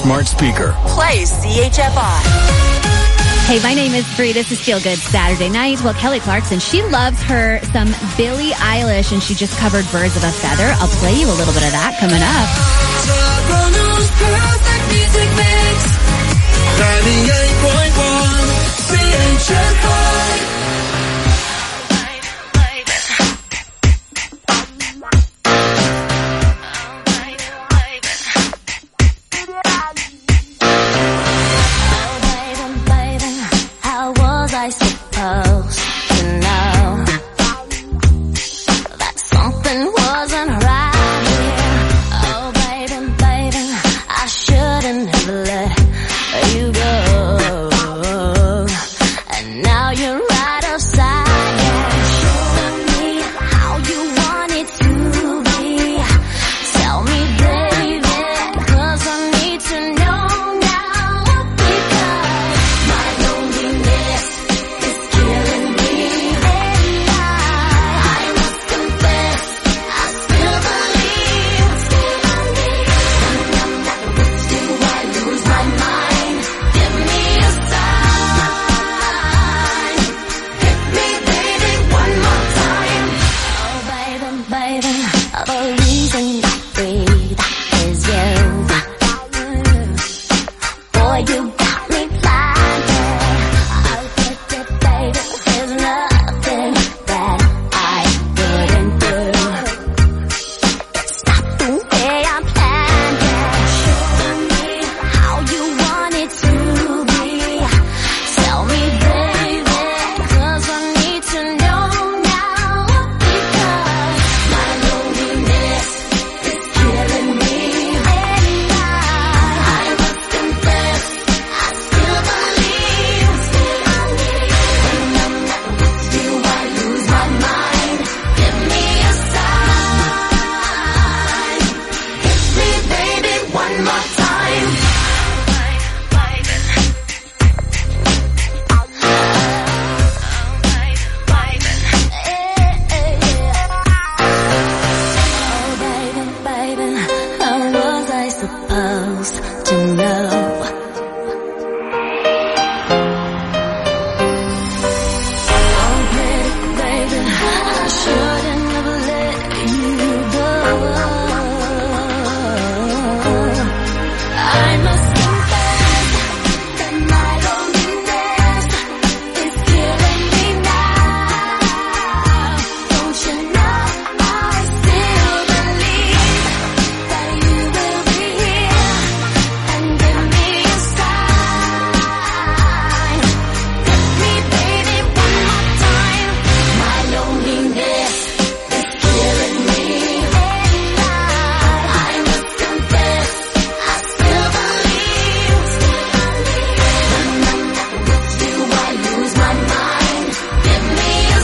smart speaker. Play CHFI. Hey, my name is Bree. This is Feel Good Saturday Night. Well, Kelly Clarkson, she loves her some Billie Eilish, and she just covered Birds of a Feather. I'll play you a little bit of that coming up. Toronto's perfect music mix. 98.1 CHFI. I suppose to know that something wasn't right here. Oh, baby, baby, I shouldn't have let you go. And now you're right outside, yeah. Show me how you want it to be. Tell me, baby, 'cause I need to know now. Because my loneliness is killing me, and I must confess, I still believe. When I'm not with you, I lose my mind. Give me a sign. Hit me, baby, one more time. Oh, baby, baby, the reason I breathe is you. Boy, you got me blinded. I'll take it, baby. There's nothing that I wouldn't do. It's not the way I planned it. Show me how you want it to be. Tell me, baby, 'cause I need to know now. Because my loneliness is killing me, and I must confess, I still believe. When I'm not with you, I lose my mind. Give me a sign. Hit me, baby, one more time. Oh, baby, baby, how was I supposed to know? Oh, baby, baby, I shouldn't have let you go. I must confess that my loneliness is killing me now. Don't you know I still believe that you will be here and give me a sign. Hit me, baby, one more time. My loneliness is killing me, and I must confess, I still believe. When I'm not with you, I lose my mind. Give me a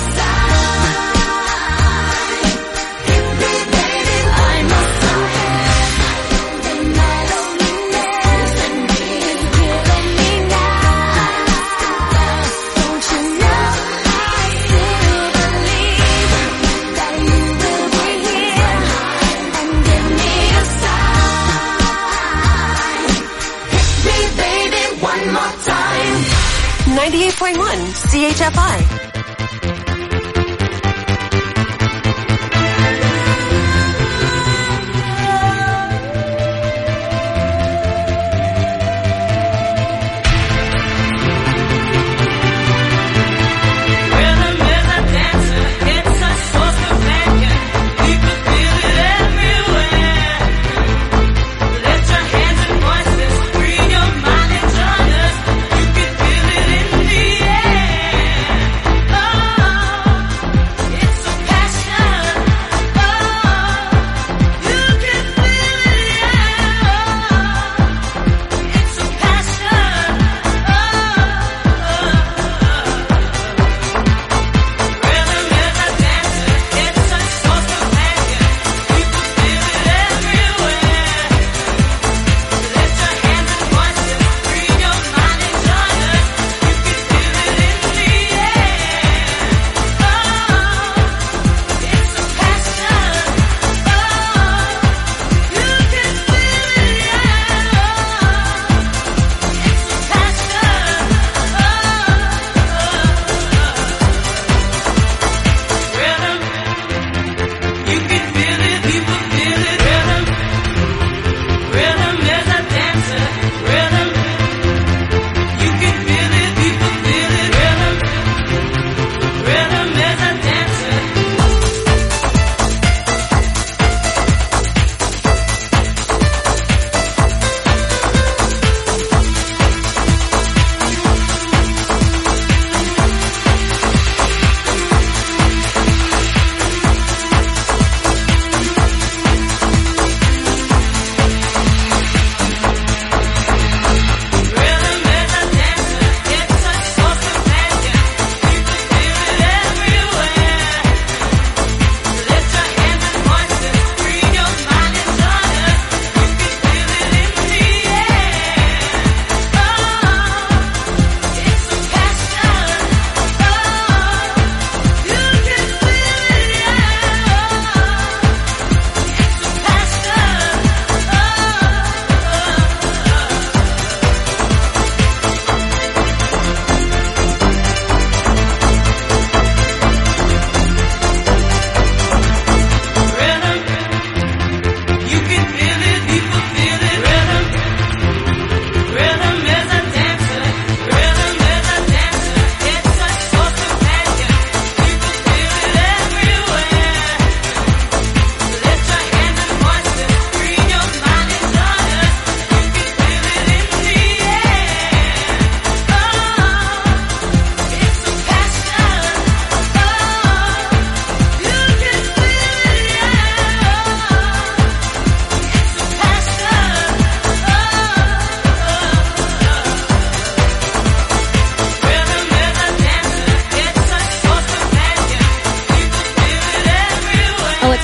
sign. Hit me, baby, I must confess that my loneliness is killing me now. Don't you know I still believe that you will be here and give me a sign. Hit me, baby, one more time. 98.1 CHFI. Rhythm is a dancer, it's a source companion. You can feel it everywhere. Lift your hands and voices, free your mind and join us. You can feel it in the air.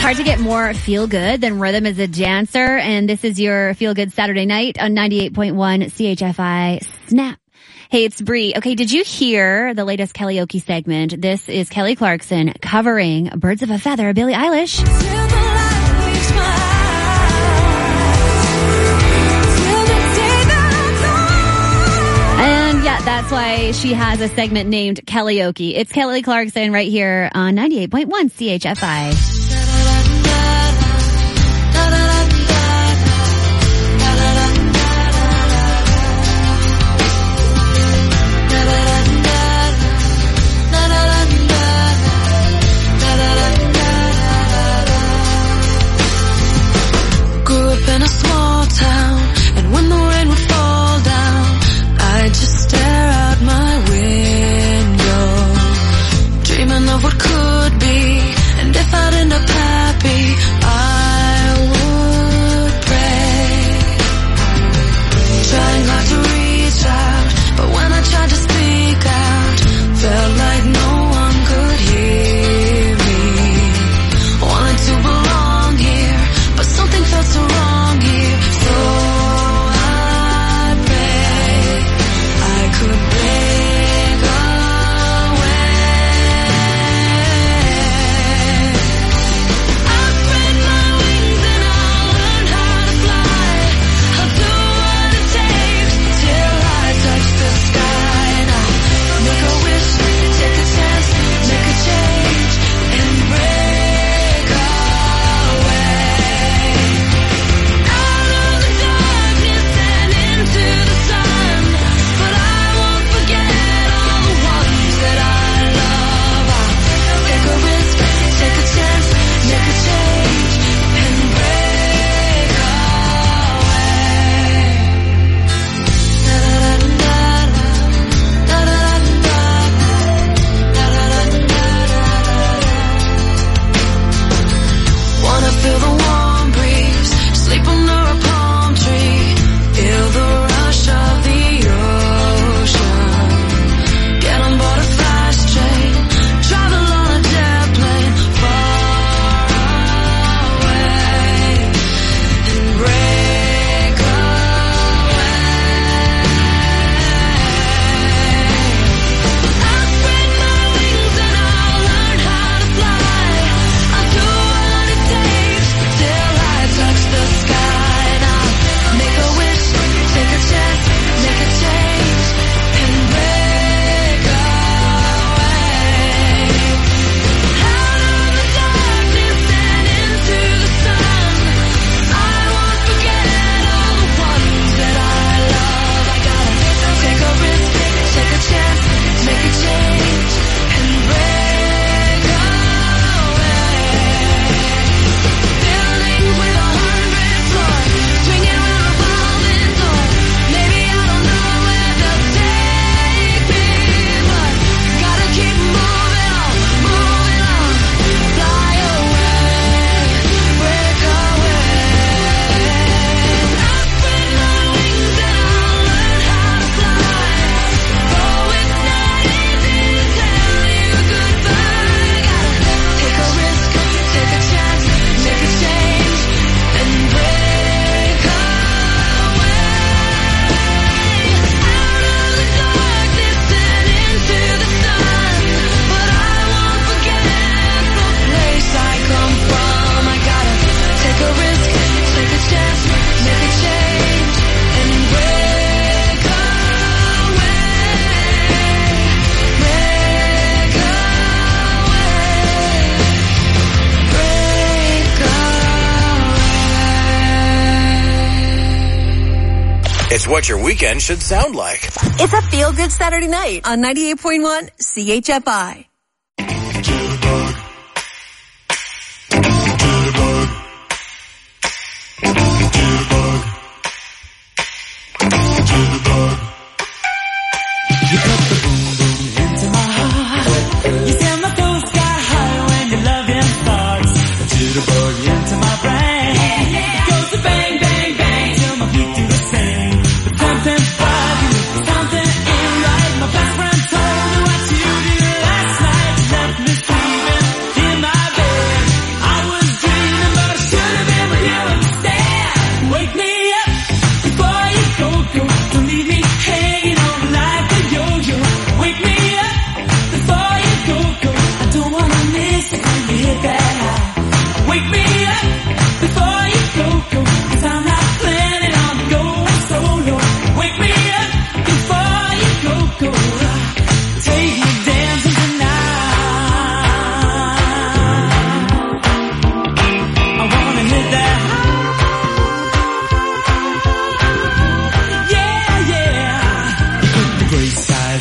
hard to get more feel good than Rhythm is a Dancer, and this is your Feel Good Saturday night on 98.1 CHFI Snap. Hey, it's Bree. Okay, did you hear the latest karaoke segment? This is Kelly Clarkson covering Birds of a Feather, Billie Eilish. And yeah, that's why she has a segment named Karaoke. It's Kelly Clarkson right here on 98.1 CHFI. In a small town, and when the rain would fall down, I'd just stare out my window, dreaming of what could be. And if I'd end up happy, I would pray, trying hard to reach out, but when I tried to speak out, felt like no one could hear me. Wanted to belong here, but something felt so wrong. It's what your weekend should sound like. It's a Feel Good Saturday night on 98.1 CHFI. You put the boom boom into my heart. You send my toes sky high when your loving starts. A jitterbug into my brain. It goes to bang bang bang till my feet do the same. But something about you, something ain't right. My best friend told me what you did last night. Left me free.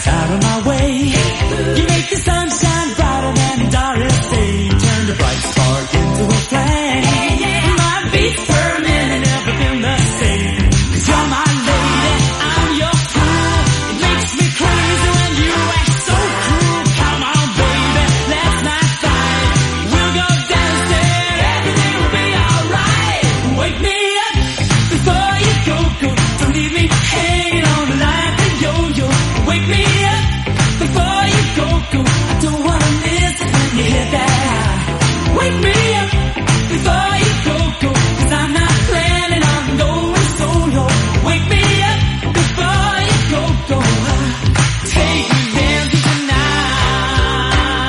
lights out of my way. You make the sunshine brighter than the darkest day. Turn the bright spark into a flame. My beats per minute never been the same. 'Cause you're my lady, I'm your fool. It makes me crazy when you act so cruel. Come on, baby, let's not fight. We'll go dancing, everything will be alright. Wake me up before you go. Don't leave me hanging on like a yo-yo. Wake me up before you go. I don't wanna miss it when you hit that high. Wake me up before you go. 'Cause I'm not planning on going solo. Wake me up before you go. Take me dancing tonight.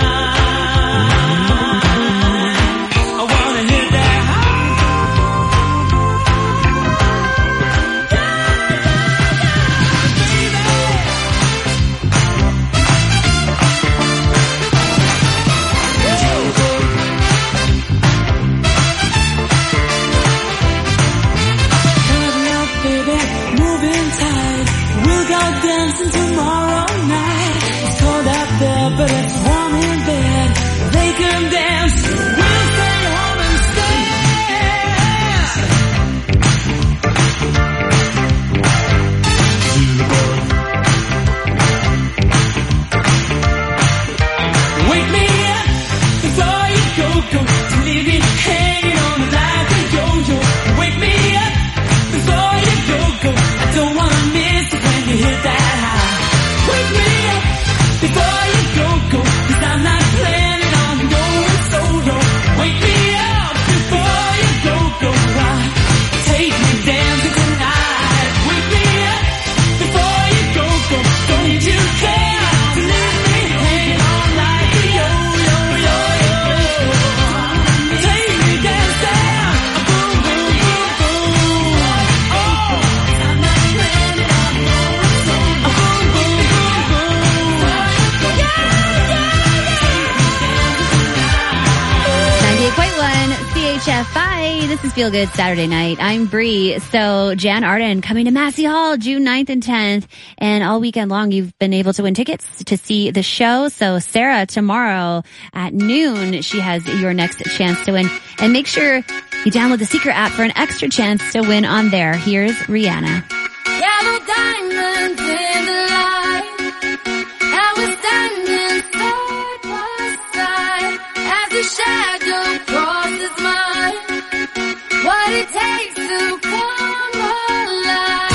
I wanna hit that high. Coming up, baby, moving tight. We'll go dancing tomorrow night. It's cold out there, but it's warm in bed. They can dance, we'll stay home and stay. Wake me up before you go. Don't leave me hanging on like a yo-yo. Wake me up before you go. I don't wanna miss it when you hit that high. Wake me up before you go. 'Cause I'm not planning on going solo. Wake me up before you go. Take me dancing tonight. Wake me up before you go. Don't you care to leave me hanging on like a yo-yo. Take me dancing, boom, boom, boom, boom. Oh, I'm not planning on going solo. Boom, boom, boom, boom. Yeah. 98.1 CHFI. This is Feel Good Saturday Night. I'm Bree. So Jan Arden coming to Massey Hall June 9th and 10th. And all weekend long, you've been able to win tickets to see the show. So Sarah, tomorrow at noon, she has your next chance to win. And make sure you download the Secret app for an extra chance to win on there. Here's Rihanna. Yellow diamonds in the light. I was standing side by side as the shadow crosses mine. What it takes to come alive.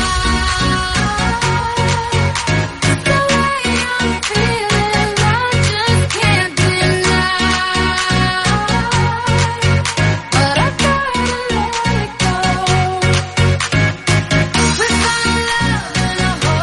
The way I'm feeling, I just can't deny. But I gotta let it go. With my love and a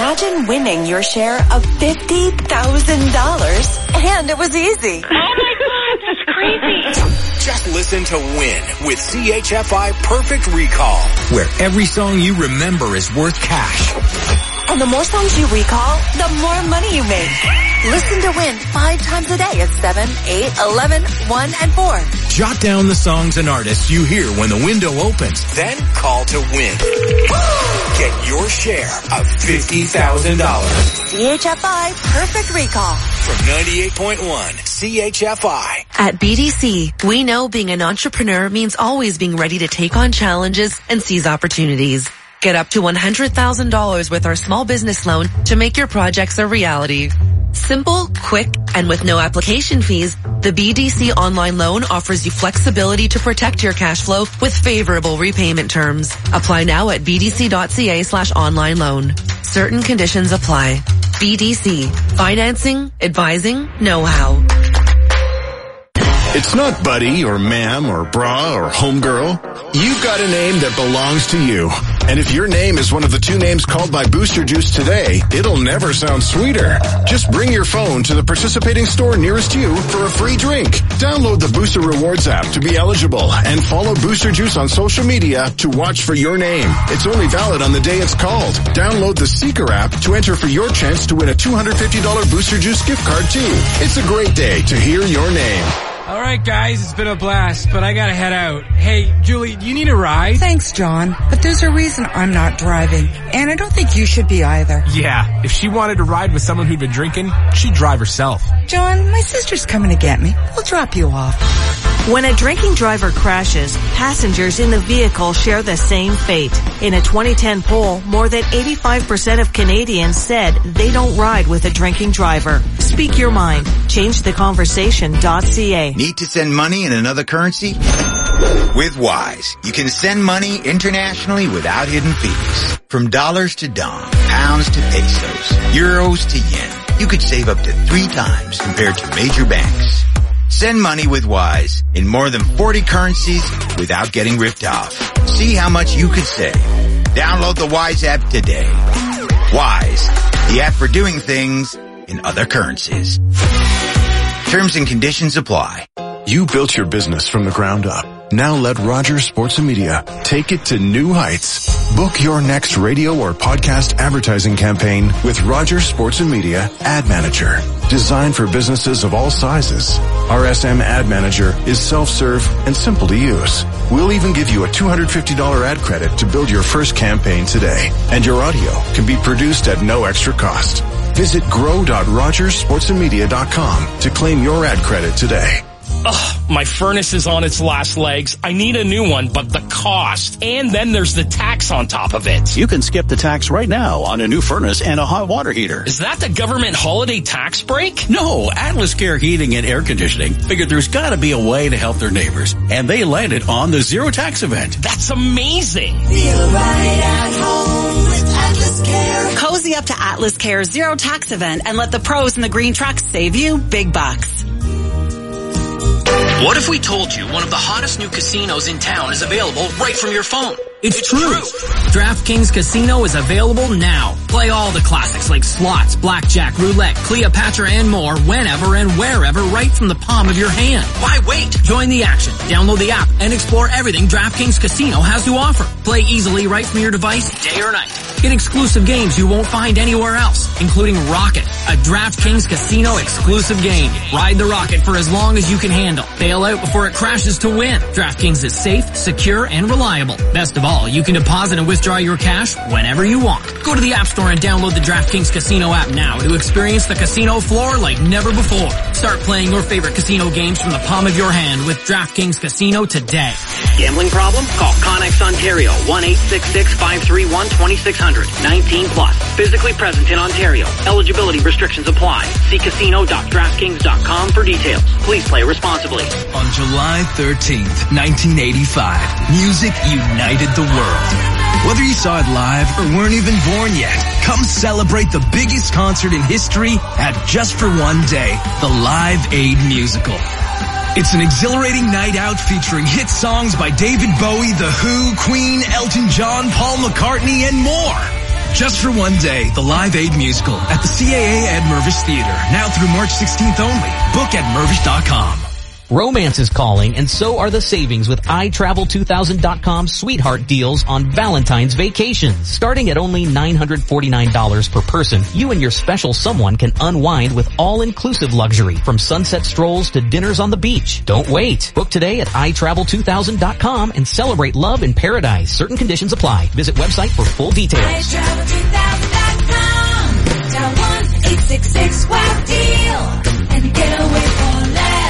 Imagine winning your share of $50,000, and it was easy. Oh my God, that's crazy. Just listen to Win with CHFI Perfect Recall, where every song you remember is worth cash. And the more songs you recall, the more money you make. Listen to Win 5 times a day at 7, 8, 11, 1, and 4. Jot down the songs and artists you hear when the window opens, then call to win. Get your share of $50,000. CHFI Perfect Recall. From 98.1 CHFI. At BDC, we know being an entrepreneur means always being ready to take on challenges and seize opportunities. Get up to $100,000 with our small business loan to make your projects a reality. Simple, quick, and with no application fees, the BDC online loan offers you flexibility to protect your cash flow with favorable repayment terms. Apply now at bdc.ca/online loan. Certain conditions apply. BDC. Financing, advising, know-how. It's not buddy or ma'am or bra or homegirl. You've got a name that belongs to you. And if your name is one of the 2 names called by Booster Juice today, it'll never sound sweeter. Just bring your phone to the participating store nearest you for a free drink. Download the Booster Rewards app to be eligible and follow Booster Juice on social media to watch for your name. It's only valid on the day it's called. Download the Seeker app to enter for your chance to win a $250 Booster Juice gift card too. It's a great day to hear your name. All right, guys, it's been a blast, but I gotta head out. Hey, Julie, do you need a ride? Thanks, John, but there's a reason I'm not driving, and I don't think you should be either. Yeah, if she wanted to ride with someone who'd been drinking, she'd drive herself. John, my sister's coming to get me. We'll drop you off. When a drinking driver crashes, passengers in the vehicle share the same fate. In a 2010 poll, more than 85% of Canadians said they don't ride with a drinking driver. Speak your mind. ChangeTheConversation.ca. Need to send money in another currency? With Wise, you can send money internationally without hidden fees. From dollars to dong, pounds to pesos, euros to yen, you could save up to 3 times compared to major banks. Send money with Wise in more than 40 currencies without getting ripped off. See how much you could save. Download the Wise app today. Wise, the app for doing things in other currencies. Terms and conditions apply. You built your business from the ground up. Now let Rogers Sports and Media take it to new heights. Book your next radio or podcast advertising campaign with Rogers Sports and Media Ad Manager. Designed for businesses of all sizes. RSM Ad Manager is self-serve and simple to use. We'll even give you a $250 ad credit to build your first campaign today. And your audio can be produced at no extra cost. Visit grow.rogersportsandmedia.com to claim your ad credit today. Ugh, my furnace is on its last legs. I need a new one, but the cost. And then there's the tax on top of it. You can skip the tax right now on a new furnace and a hot water heater. Is that the government holiday tax break? No, Atlas Care Heating and Air Conditioning figured there's gotta be a way to help their neighbors. And they landed on the zero tax event. That's amazing. Feel right at home with Atlas Care. Cozy up to Atlas Care's zero tax event and let the pros in the green trucks save you big bucks. What if we told you one of the hottest new casinos in town is available right from your phone? It's true. DraftKings Casino is available now. Play all the classics like slots, blackjack, roulette, Cleopatra, and more whenever and wherever right from the palm of your hand. Why wait? Join the action. Download the app and explore everything DraftKings Casino has to offer. Play easily right from your device, day or night. Get exclusive games you won't find anywhere else, including Rocket, a DraftKings Casino exclusive game. Ride the rocket for as long as you can handle. Bail out before it crashes to win. DraftKings is safe, secure, and reliable. Best of all, you can deposit and withdraw your cash whenever you want. Go to the App Store and download the DraftKings Casino app now to experience the casino floor like never before. Start playing your favorite casino games from the palm of your hand with DraftKings Casino today. Gambling problem? Call Connex Ontario, 1-866-531-2600. 19 plus. Physically present in Ontario. Eligibility restrictions apply. See casino.draftkings.com for details. Please play responsibly. On July 13th, 1985, music united the world. Whether you saw it live or weren't even born yet, come celebrate the biggest concert in history at Just for One Day, the Live Aid Musical. It's an exhilarating night out featuring hit songs by David Bowie, The Who, Queen, Elton John, Paul McCartney, and more. Just for One Day, the Live Aid musical at the CAA at Mervish Theater. Now through March 16th only. Book at Mervish.com. Romance is calling, and so are the savings with iTravel2000.com's sweetheart deals on Valentine's vacations. Starting at only $949 per person, you and your special someone can unwind with all-inclusive luxury, from sunset strolls to dinners on the beach. Don't wait. Book today at iTravel2000.com and celebrate love in paradise. Certain conditions apply. Visit website for full details. iTravel2000.com. Dial 1-866-WOW-DEAL and get away for less.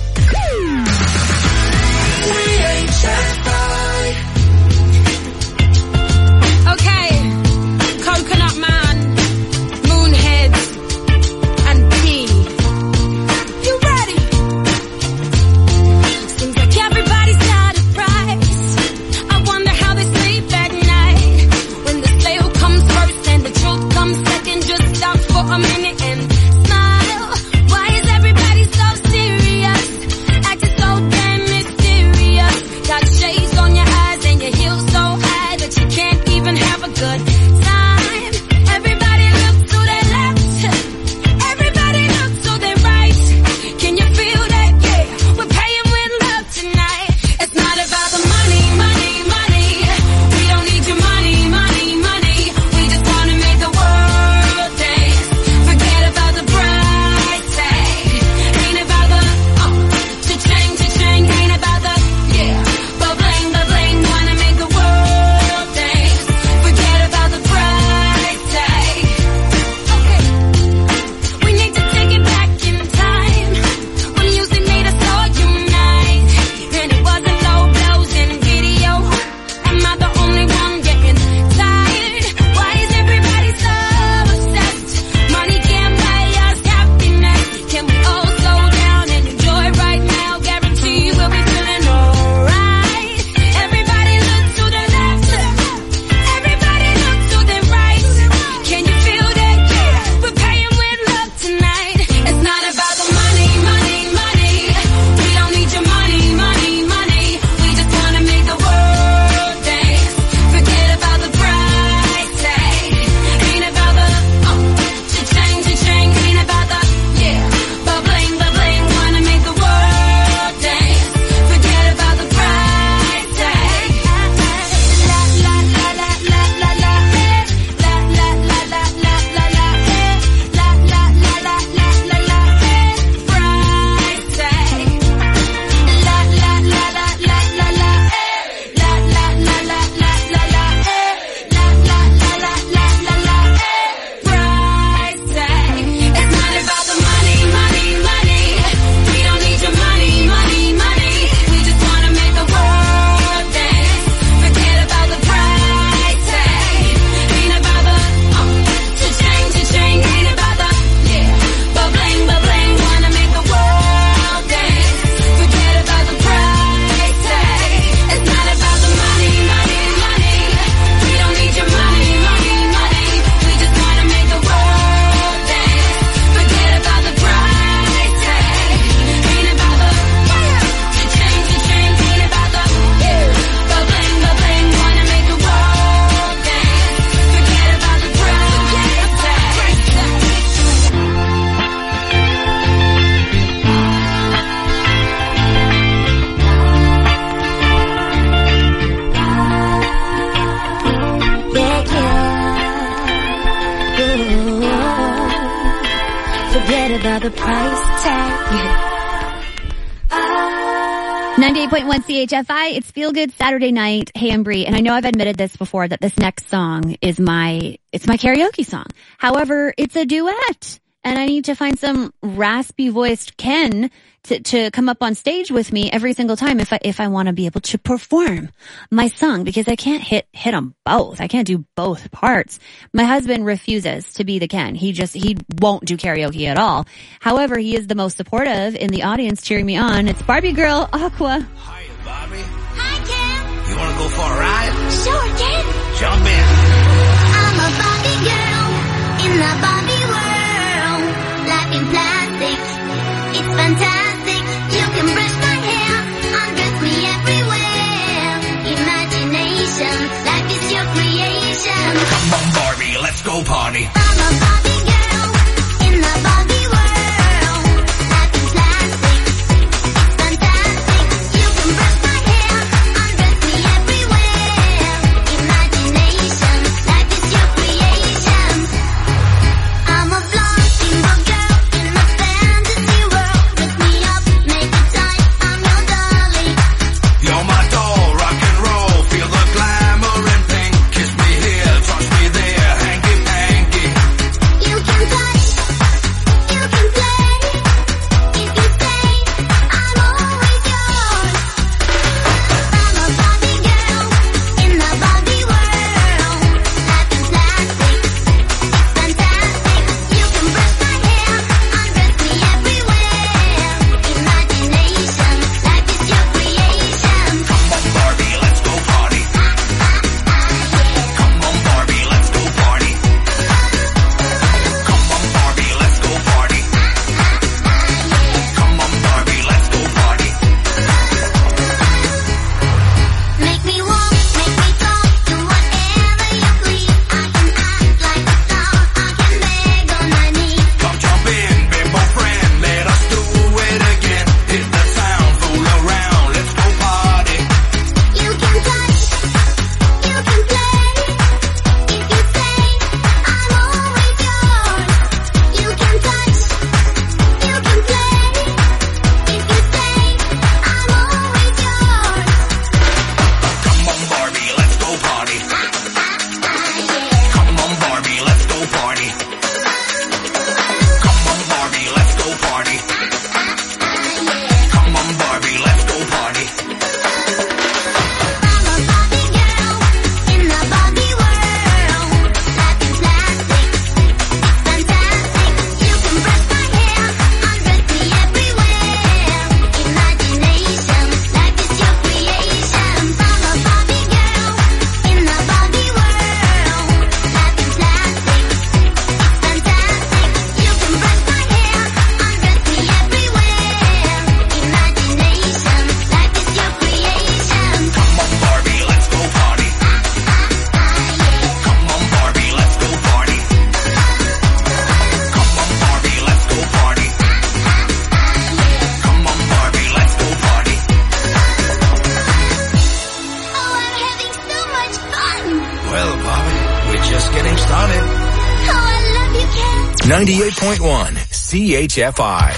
Okay, Coconut Man, Moonheads, and Tea. You ready? Seems like everybody's got a price. I wonder how they sleep at night. When the sale comes first and the truth comes second, just stop for a minute and smile. Why is everybody so serious? Acting so damn mysterious. Got shades on your eyes and your heels so high that you can't even have a good time. Everybody look to their left. Everybody look to their right. Can you feel that? Yeah, we're paying with love tonight. It's not about the money, money, money. We don't need your money, money, money. We just wanna make the world dance. Forget about the price tag. Ain't about the cha-ching, cha-ching. Ain't about the ba-bling, ba-bling. Wanna make the world dance. Forget about the price tag. Okay, we need to take it back in time when music made us all unite, and it wasn't low blows and video. Am I the only one getting tired? Why is everybody so obsessed? Money can't buy us happiness. Can we all slow down and enjoy right now? Guarantee we'll be feeling alright. Everybody look to the left. Everybody look to the right. Can you feel that? Yeah, we're paying with love tonight. It's not about the money, money, money. We don't need your money, money, money. We just wanna make the world dance. Forget about the price tag. Ain't about the cha-ching, cha-ching. Ain't about the ba-bling, ba-bling. Wanna make the world dance. Forget about the price tag. La la la la la la la. La la la la la la la. La la la la la la la. Price tag. La la la la la la la. La la la la la la la. La la la la la la la. Price tag. It's not about the money, money, money. We don't need your money, money, money. We just wanna make the world dance. Forget about the price tag. Ain't about the cha-ching, cha-ching. Ain't about the ba-bling, ba-bling. Wanna make the world dance. Forget about the price tag. It's not about the money, money, money. We don't need your money, money, money. We just wanna make the world dance. Forget about the price tag. Ain't about the cha-ching, cha-ching. Ain't about the ba-bling, ba-bling. Wanna make the world dance. Forget about the price tag. Forget about the price tag. 98.1 CHFI, it's Feel Good Saturday Night. Hey, I'm Bree, and I know I've admitted this before that this next song is my karaoke song. However, it's a duet, and I need to find some raspy voiced Ken to come up on stage with me every single time if I want to be able to perform my song, because I can't hit them both. I can't do both parts. My husband refuses to be the Ken. He won't do karaoke at all. However, he is the most supportive in the audience, cheering me on. It's Barbie Girl Aqua. Hi, Bobby. Hi, Ken. You wanna go for a ride? Sure, Ken. Jump in. I'm a Barbie girl in the Barbie world. Life in plastic, it's fantastic. You can brush my hair, undress me everywhere. Imagination, life is your creation. Come on, Barbie, 98.1 CHFI.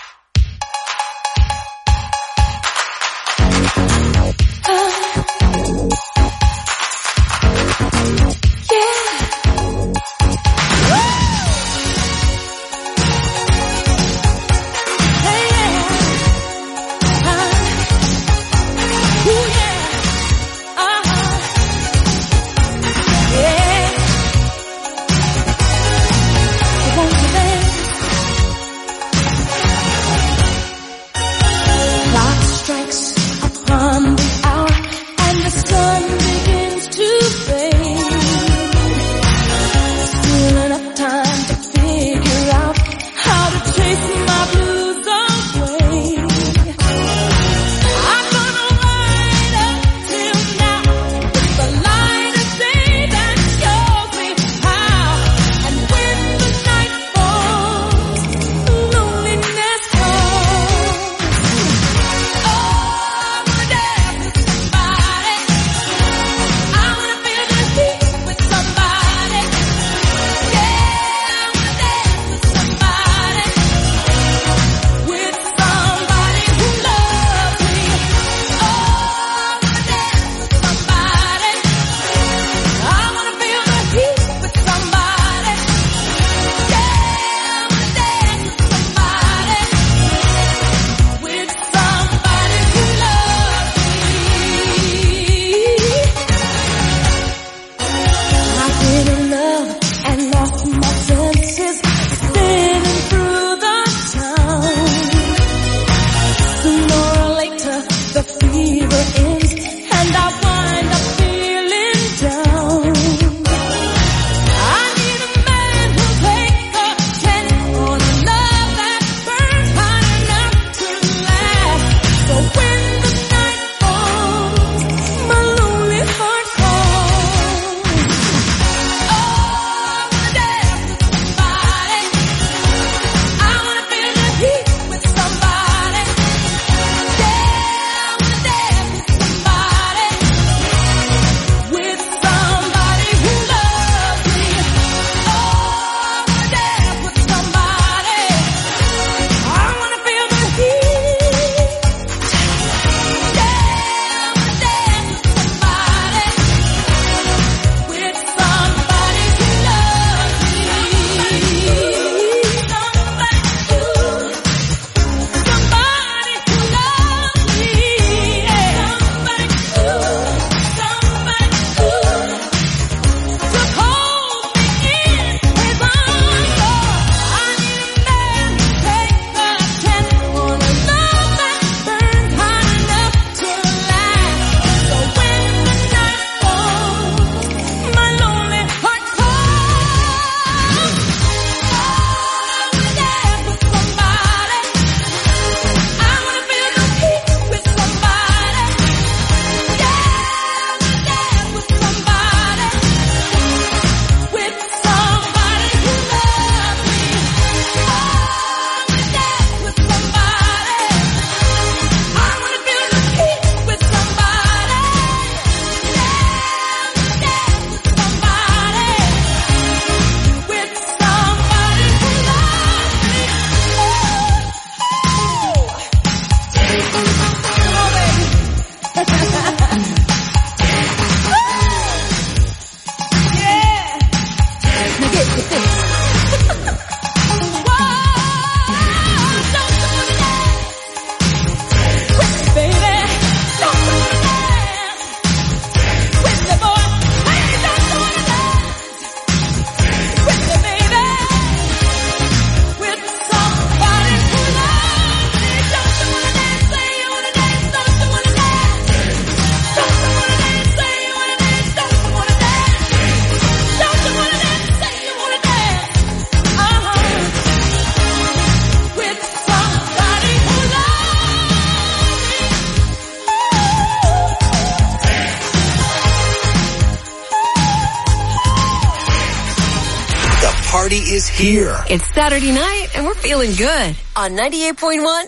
party is here. It's Saturday night and we're feeling good on 98.1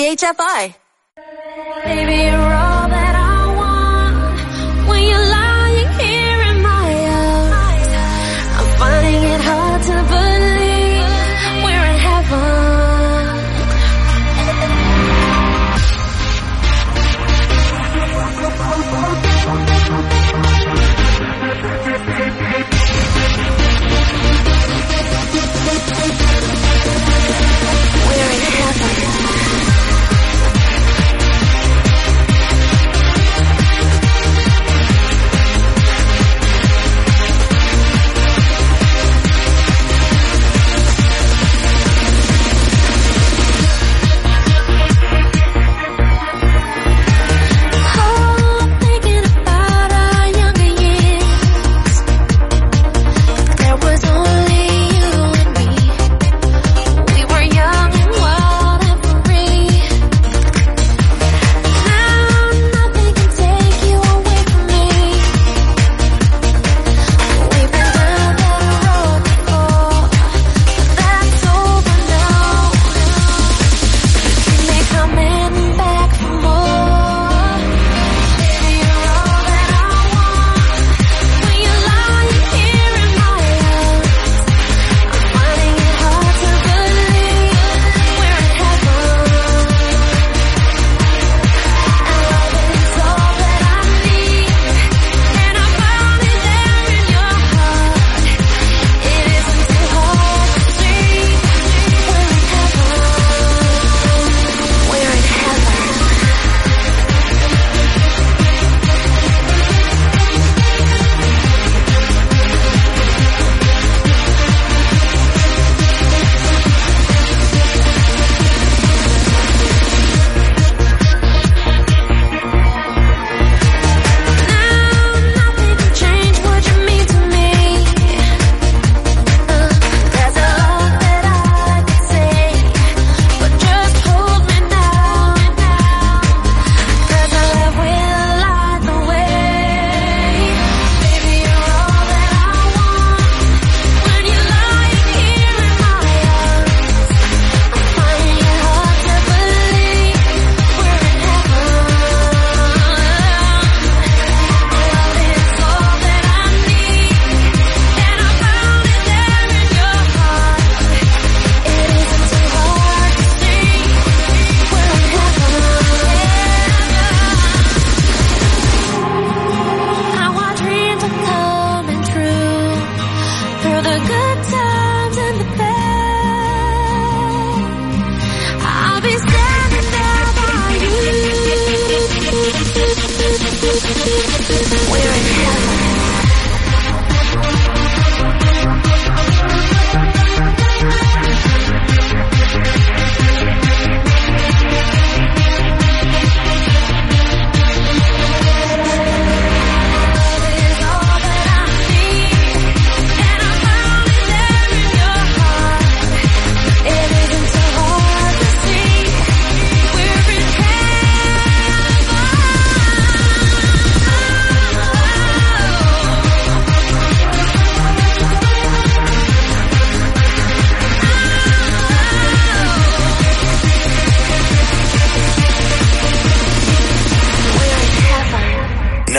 CHFI. Baby, you're all that I want. When you're lying here in my arms, I'm finding it hard to believe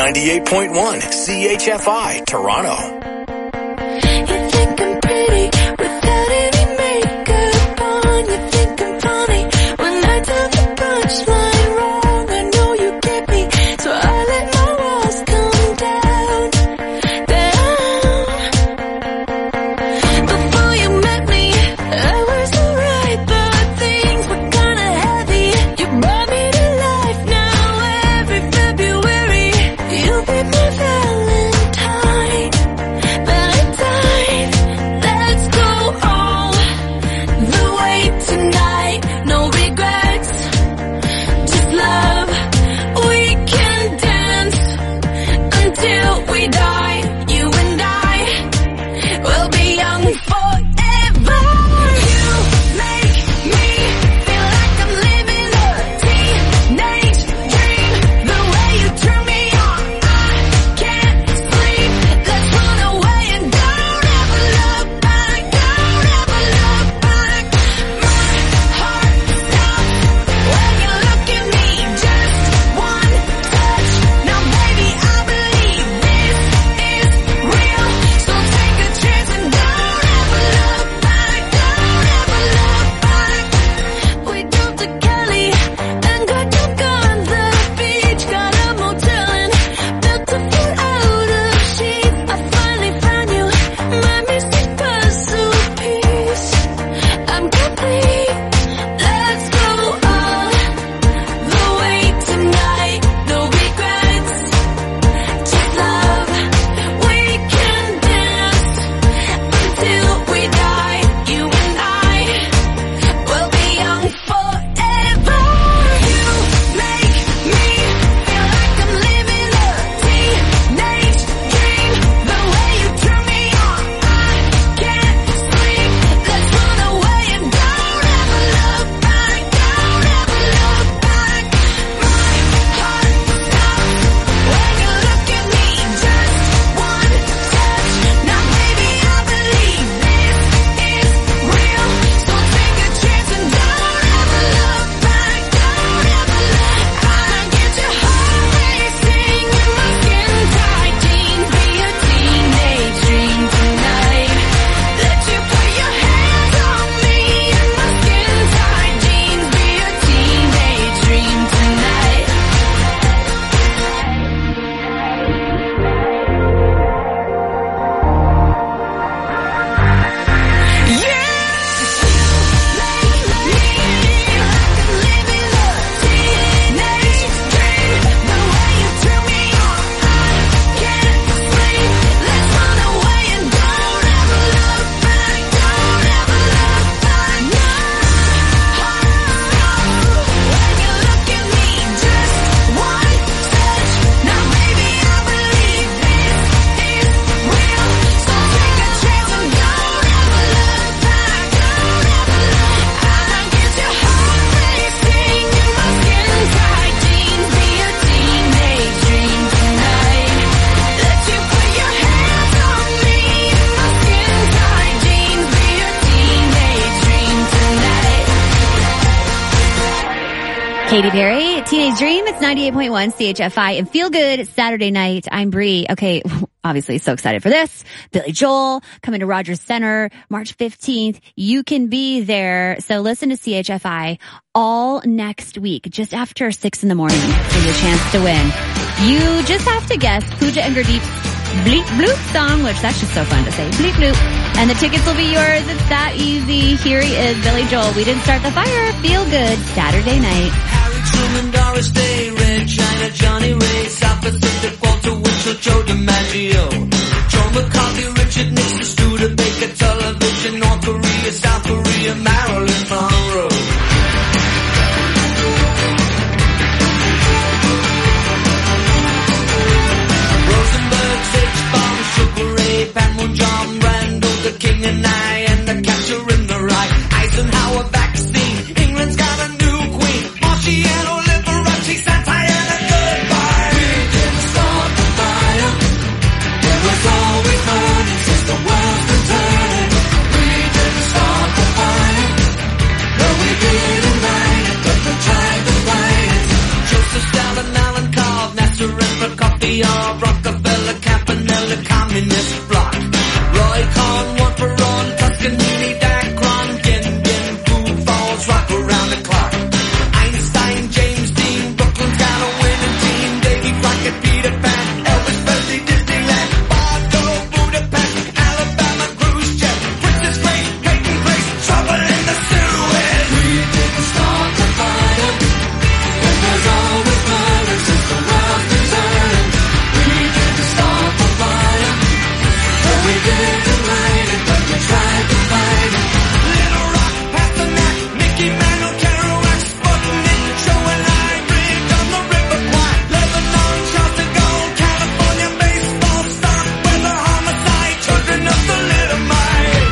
98.1 CHFI, Toronto. You think I'm pretty without any makeup on. You think I'm funny when I tell the punchline wrong. I know you get me, so I let my walls come down. Before you met me, I was alright, but things were kinda heavy. You brought me to life now every February. You be my Valentine. Let's go all the way tonight. No regrets, just love. We can dance until we die. You and I will be young forever. You make me feel like I'm living a teenage dream. The way you turn me on, I can't sleep. Let's run away and don't ever look back. Don't ever look back. My heart stops when you look at me. Just one touch. Now baby, I believe this is real. So take a chance and don't ever look back. Don't ever look back. We drove to Cali and got drunk on the beach. Got a motel and built a fort out of sheep. I finally found you, my mystic puzzle piece. I'm complete. Let's go all the way tonight. No regrets, just love. We can dance until we die. You and I will be young forever. You make me feel like I'm living a teenage dream. The way you turn me on, I can't sleep. Let's run away and don't ever look back. Don't ever look back. My heart stops when you look at me. Just one touch. Now baby, I believe this is real. So take a chance and don't ever look back. Don't ever look back. Get your heart racing in my skin tight jeans. Be a teenage dream tonight. Let you put your hands on me in my skin tight jeans. Be a teenage dream tonight. Katy Perry, Teenage Dream. It's 98.1 CHFI and Feel Good Saturday night. I'm Bree. Okay, obviously so excited for this. Billy Joel coming to Rogers Center March 15th. You can be there. So listen to CHFI all next week, just after 6 in the morning for your chance to win. You just have to guess Pooja and Gurdeep's Bleep Bloop song, which that's just so fun to say. Bleep Bloop. And the tickets will be yours. It's that easy. Here he is, Billy Joel. We didn't start the fire. Feel Good Saturday night. Truman, Doris Day, Red China, Johnny Ray, South Pacific, Walter Winchell, Joe DiMaggio, Joe McCarthy, Richard Nixon, Studebaker, Television, North Korea, South Korea, Marilyn Monroe. Rosenberg, H-Bomb, Sugar Ray, Panmure, John Randall, the King and I, and the Catcher in the Rye, Eisenhower vaccine, England's got a new queen, Marciano, Liberace, Santana, goodbye. We didn't start the fire. It was always burning since the world's been turning. We didn't start the fire. No, we didn't light it, but we tried to fight it. Joseph Stalin, Alan Cobb, Nasser and Prokofiev. the communist bloc. Roy Cohn, one for all, Tuscanini, Dacron, Gin, Boo Falls, rock around the clock. Einstein, James Dean, Brooklyn's got a winning team. Davy Crockett, Peter Pan, Elvis Presley, Disneyland, Bardo, Budapest, Alabama, Khrushchev, Princess Grace, Peyton Place, trouble in the Suez. We didn't start the fire, and there's always fire since the world's been turning. We didn't start the fire, but we didn't light it, but we tried to fight it. Little Rock, Pasternak, Mickey Mantle, Kerouac, Sputnik, Joe and I rigged on the River Kwai. Lebanon, Charles de Gaulle, California, baseball, stock, weather, homicide, children of the little mite.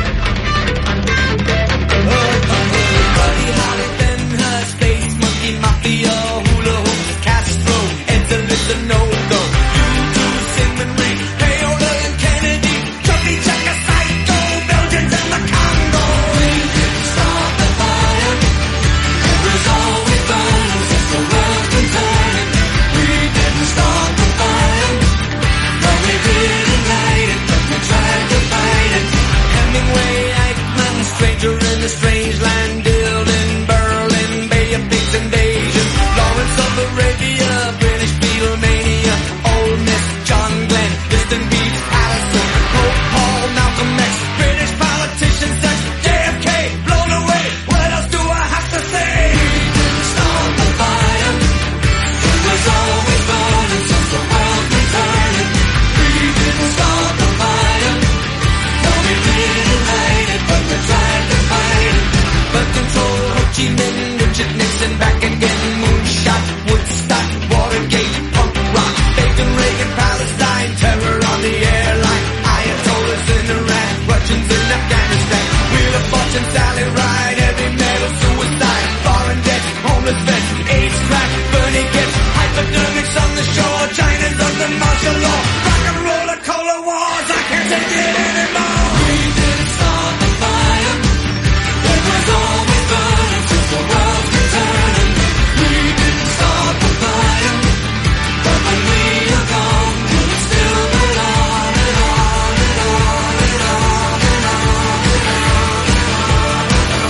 Buddy Holly, Ben Hur, Space Monkey, Mafia, Hula Hoops, Castro, Enter Lizanogo, U2, Sigmund Rhee, Paola and Kennedy, Chubby Checker, Psycho, Belgians and the Congo. We didn't start the fire, it was always burning since the world's been turning. We didn't start the fire, but we didn't light it, but we tried to fight it. Hemingway, Eichmann, Stranger in a Strange Land, Dylan, Berlin, Bay of Pigs invasion, Lawrence of Arabia, British Beatlemania, Ole Miss, John Glenn, Distant Beats, Allison, Pope Paul, Malcolm X, British politicians, sex, JFK, blown away. What else do I have to say? We didn't start the fire, it was always burning since the world's been turning. We didn't start the fire, no we didn't light it, but we tried to fight it. But control, Ho Chi Minh, Richard Nixon, back again, Moonshot, Woodstock, Watergate, punk rock, Bacon, Reagan, Palestine, terror on the airline, Ayatollahs in Iran, Russians in Afghanistan, Wheel of Fortune, Sally Ride, heavy metal, suicide, foreign debt, homeless vets, AIDS crack, Bernie gets hypodermics on the shore, China's under martial law, rock and roller, cola wars, I can't take it anymore. We didn't start the fire, it was always burning since the world's been turning. We didn't start the fire, but when we are gone, we'll still burn on and on and on and on and on and on.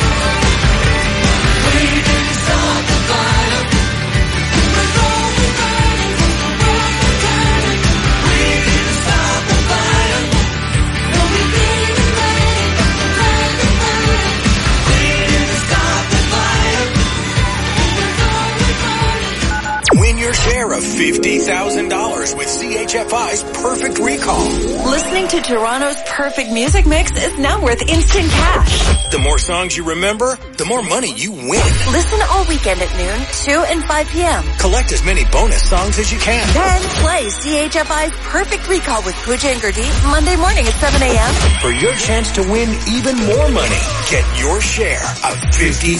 We didn't start the fire, it was always burning since the world's been turning. We didn't start the fire, no we didn't light it, but we tried to fight it. We didn't start the fire, it was always burning. Win your share of $50,000 with CHFI's Perfect Recall. Listening to Toronto's perfect music mix is now worth instant cash. The more songs you remember, the more money you win. Listen all weekend at noon, 2 and 5 p.m. Collect as many bonus songs as you can. Then play CHFI's Perfect Recall with Pooja and Gurdeep Monday morning at 7 a.m. For your chance to win even more money, get your share of $50,000.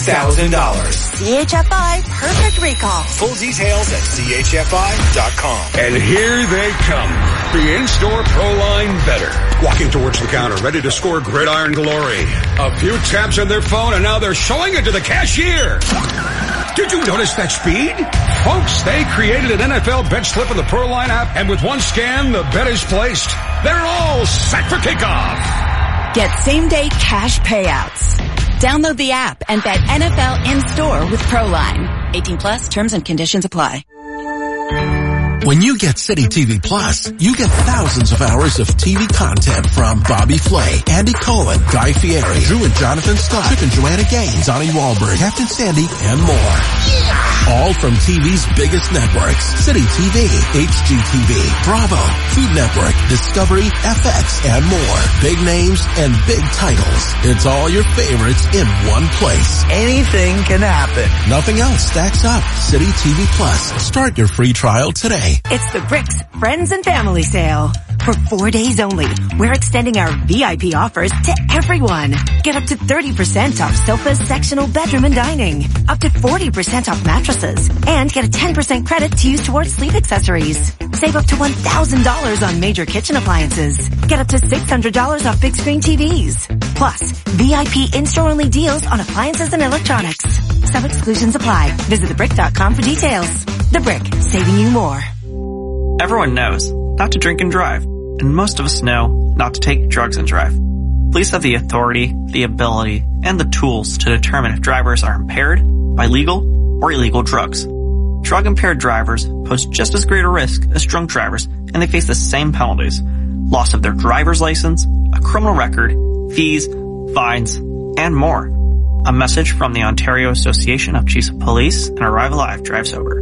CHFI Perfect Recall. Full details at chfi.com. And here they come. The in-store Proline Better. Walking towards the counter, ready to score gridiron glory. A few taps on their phone and now they're showing it to the cashier. Did you notice that speed? Folks, they created an NFL bet slip in the Proline app, and with one scan, the bet is placed. They're all set for kickoff. Get same-day cash payouts. Download the app and bet NFL in-store with Proline. 18 plus, terms and conditions apply. When you get City TV Plus, you get thousands of hours of TV content from Bobby Flay, Andy Cohen, Guy Fieri, Drew and Jonathan Scott, Chip and Joanna Gaines, Donnie Wahlberg, Captain Sandy, and more. All from TV's biggest networks: City TV, HGTV, Bravo, Food Network, Discovery, FX, and more. Big names and big titles. It's all your favorites in one place. Anything can happen. Nothing else stacks up. City TV Plus. Start your free trial today. It's the Bricks Friends and Family Sale. For 4 days only, we're extending our VIP offers to everyone. Get up to 30% off sofas, sectional, bedroom, and dining. Up to 40% off mattresses. And get a 10% credit to use towards sleep accessories. Save up to $1,000 on major kitchen appliances. Get up to $600 off big screen TVs. Plus, VIP in-store only deals on appliances and electronics. Some exclusions apply. Visit thebrick.com for details. The Brick, saving you more. Everyone knows not to drink and drive. and most of us know not to take drugs and drive. Police have the authority, the ability, and the tools to determine if drivers are impaired by legal or illegal drugs. Drug-impaired drivers pose just as great a risk as drunk drivers, and they face the same penalties: loss of their driver's license, a criminal record, fees, fines, and more. A message from the Ontario Association of Chiefs of Police and Arrive Alive Drive Sober.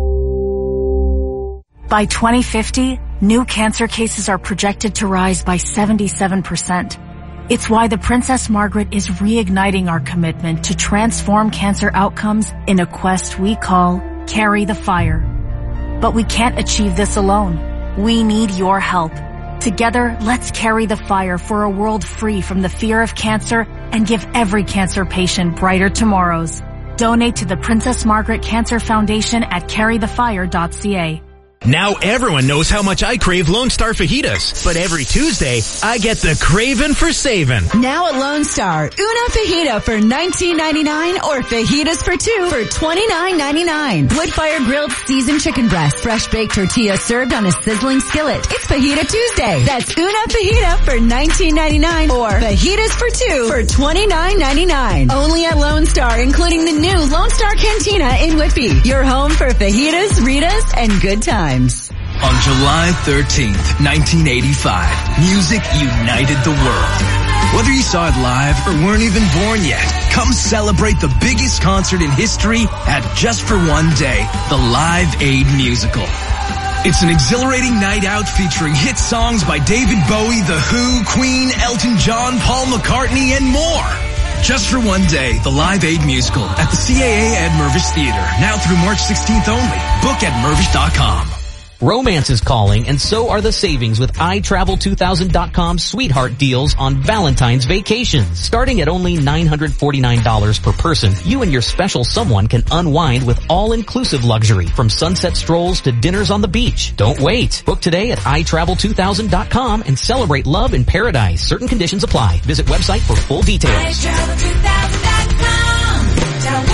By 2050, new cancer cases are projected to rise by 77%. It's why the Princess Margaret is reigniting our commitment to transform cancer outcomes in a quest we call Carry the Fire. But we can't achieve this alone. We need your help. Together, let's carry the fire for a world free from the fear of cancer and give every cancer patient brighter tomorrows. Donate to the Princess Margaret Cancer Foundation at carrythefire.ca. Now everyone knows how much I crave Lone Star fajitas, but every Tuesday, I get the craving for saving. Now at Lone Star, una fajita for $19.99 or fajitas for two for $29.99. Wood-fire grilled seasoned chicken breast, fresh baked tortilla served on a sizzling skillet. It's Fajita Tuesday. That's una fajita for $19.99 or fajitas for two for $29.99. Only at Lone Star, including the new Lone Star Cantina in Whitby. Your home for fajitas, Ritas, and good times. On July 13th, 1985, music united the world. Whether you saw it live or weren't even born yet, come celebrate the biggest concert in history at Just for One Day, the Live Aid Musical. It's an exhilarating night out featuring hit songs by David Bowie, The Who, Queen, Elton John, Paul McCartney, and more. Just for One Day, the Live Aid Musical at the CAA at Mirvish Theater. Now through March 16th only. Book at Mirvish.com. Romance is calling, and so are the savings with iTravel2000.com's sweetheart deals on Valentine's vacations. Starting at only $949 per person, you and your special someone can unwind with all-inclusive luxury, from sunset strolls to dinners on the beach. Don't wait. Book today at iTravel2000.com and celebrate love in paradise. Certain conditions apply. Visit website for full details. iTravel2000.com. Dial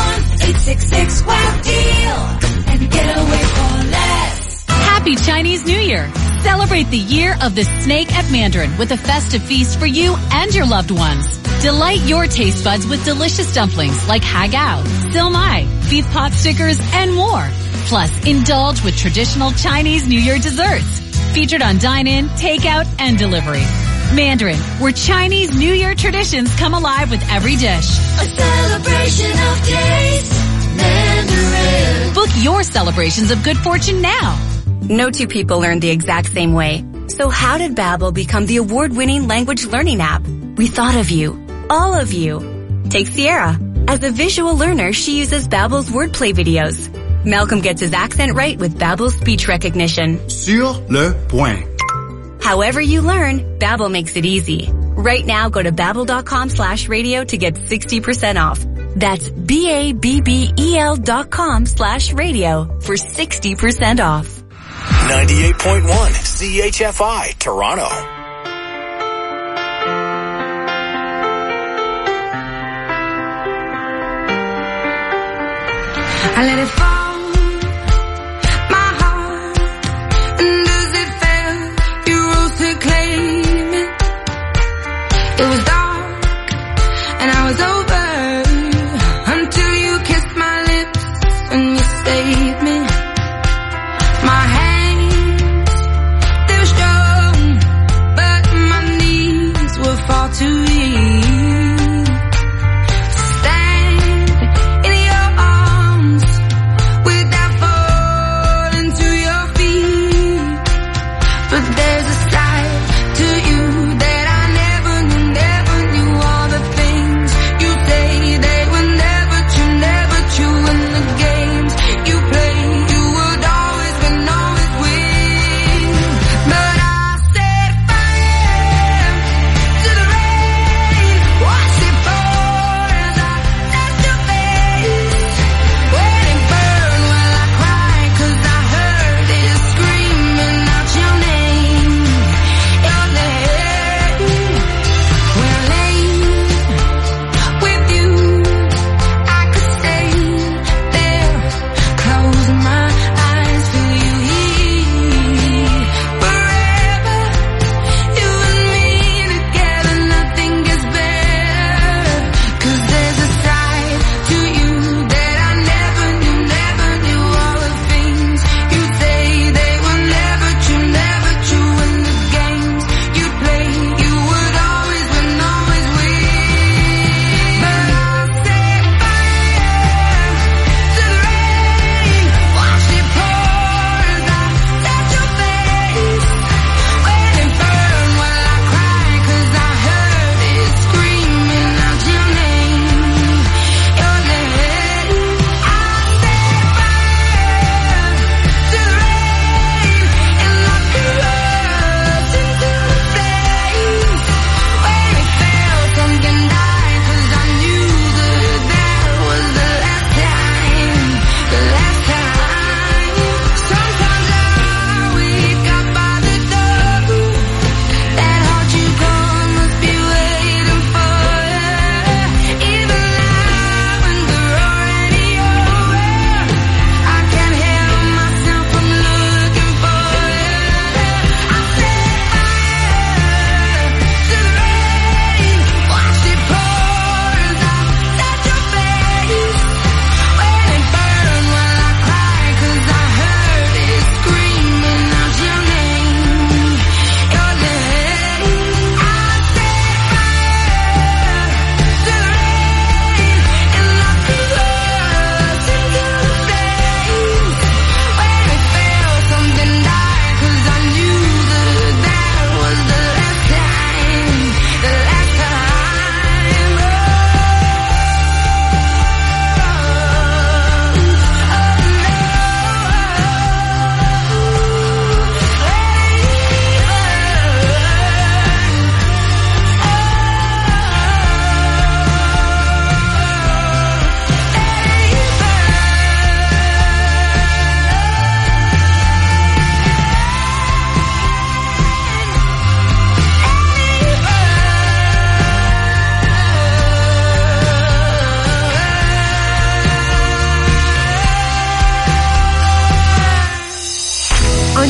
1-866-WOW-DEAL and get away for less. Happy Chinese New Year! Celebrate the year of the snake at Mandarin with a festive feast for you and your loved ones. Delight your taste buds with delicious dumplings like hagao, silmai, beef pot stickers, and more. Plus, indulge with traditional Chinese New Year desserts. Featured on dine-in, takeout, and delivery. Mandarin, where Chinese New Year traditions come alive with every dish. A celebration of taste. Mandarin. Book your celebrations of good fortune now. No two people learn the exact same way. So how did Babbel become the award-winning language learning app? We thought of you. All of you. Take Sierra. As a visual learner, she uses Babbel's wordplay videos. Malcolm gets his accent right with Babbel's speech recognition. Sur le point. However you learn, Babbel makes it easy. Right now, go to babbel.com/radio to get 60% off. That's BABBEL.com/radio for 60% off. 98.1 CHFI Toronto. I let it fall, my heart, and as it fell, you rose to claim it. It was dark, and I was over, until you kissed my lips, and you saved me. My hands, they were strong, but my knees were far too weak.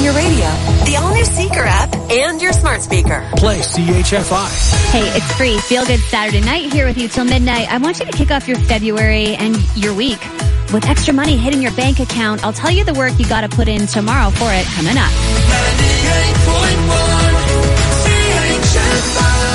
your radio, the all-new Seeker app, and your smart speaker. Play CHFI. Hey, it's free. Feel Good Saturday night here with you till midnight. I want you to kick off your February and your week with extra money hitting your bank account. I'll tell you the work you got to put in tomorrow for it coming up. 98.1 CHFI.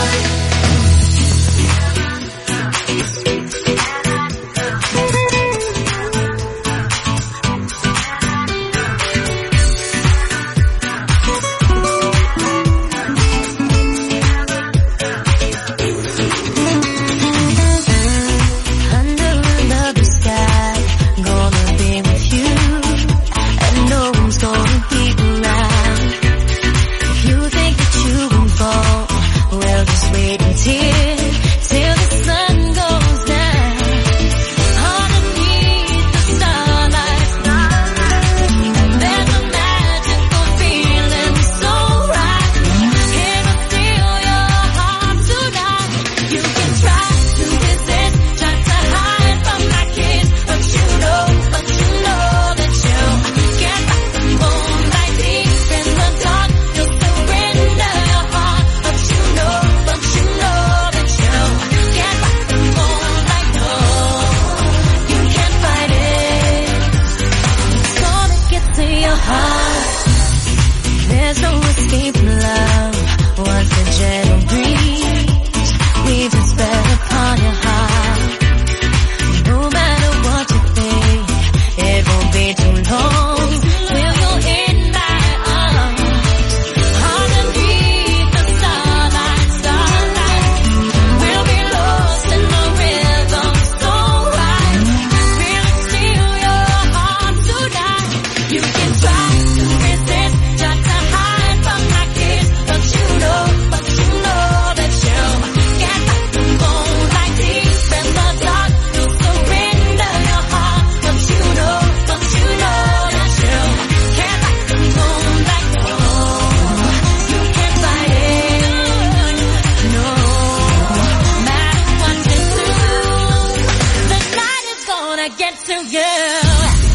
Get together.